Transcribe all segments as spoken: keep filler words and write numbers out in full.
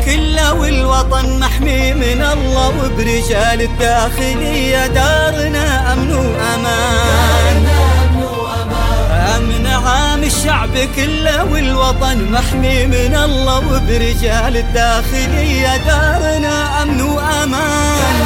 كله والوطن محمي من الله، وبرجال الداخلية دارنا أمن وأمان. أمن عام الشعب كله والوطن محمي من الله، وبرجال الداخلية دارنا أمن وأمان.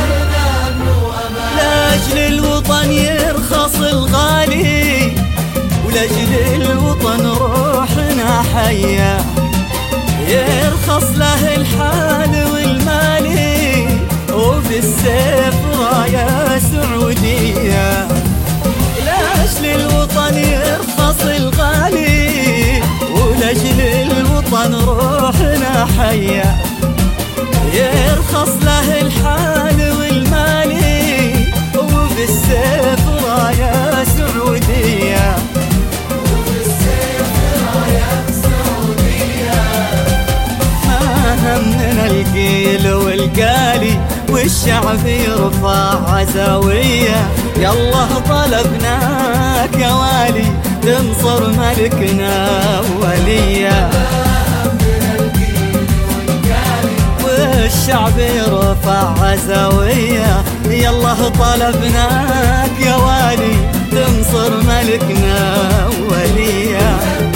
لأجل الوطن يرخص الغالي، ولأجل الوطن روحنا حية، يرخص له الحال والمالي، وبالسيف راية سعودية. لأجل الوطن يرخص الغالي، ولأجل الوطن روحنا حية، يرخص له الحال والمالي، وبالسيف راية سعودية. همنا القيل والقالي، والشعب يرفع عزاوية، يالله طلبناك يا والي تنصر ملكنا وليا. والشعب يرفع عزاوية، يالله طلبناك يا والي تنصر ملكنا وليا.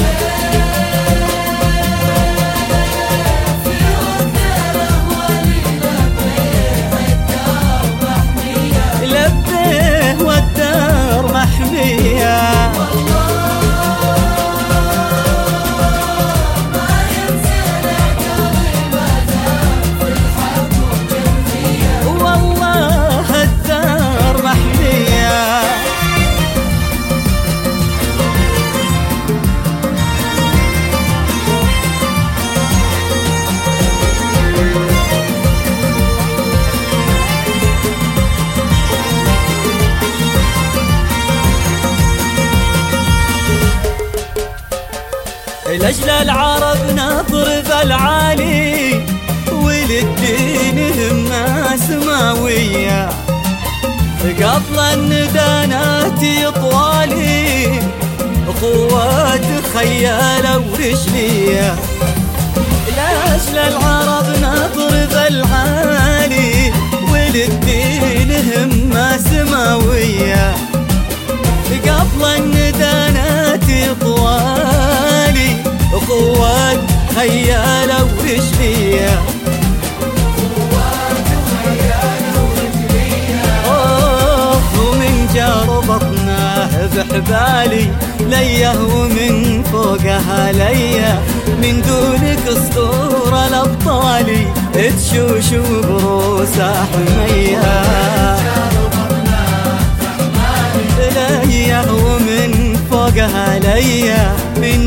لأجل العرب نضرب العالي، وللدين همة سماوية، قبل الندانات طوالي قوات خيالة ورجلية. لأجل العرب نضرب العالي، وللدين همة سماوية، قبل الندانات طوالي قوات خيالة ورجلية. أوه ومن جار بطنه بحبالي ليه، ومن فوقها ليه، من دونك اسطورة الأبطالي تشوش بروسه حمية. ليه ومن فوقها ليه، من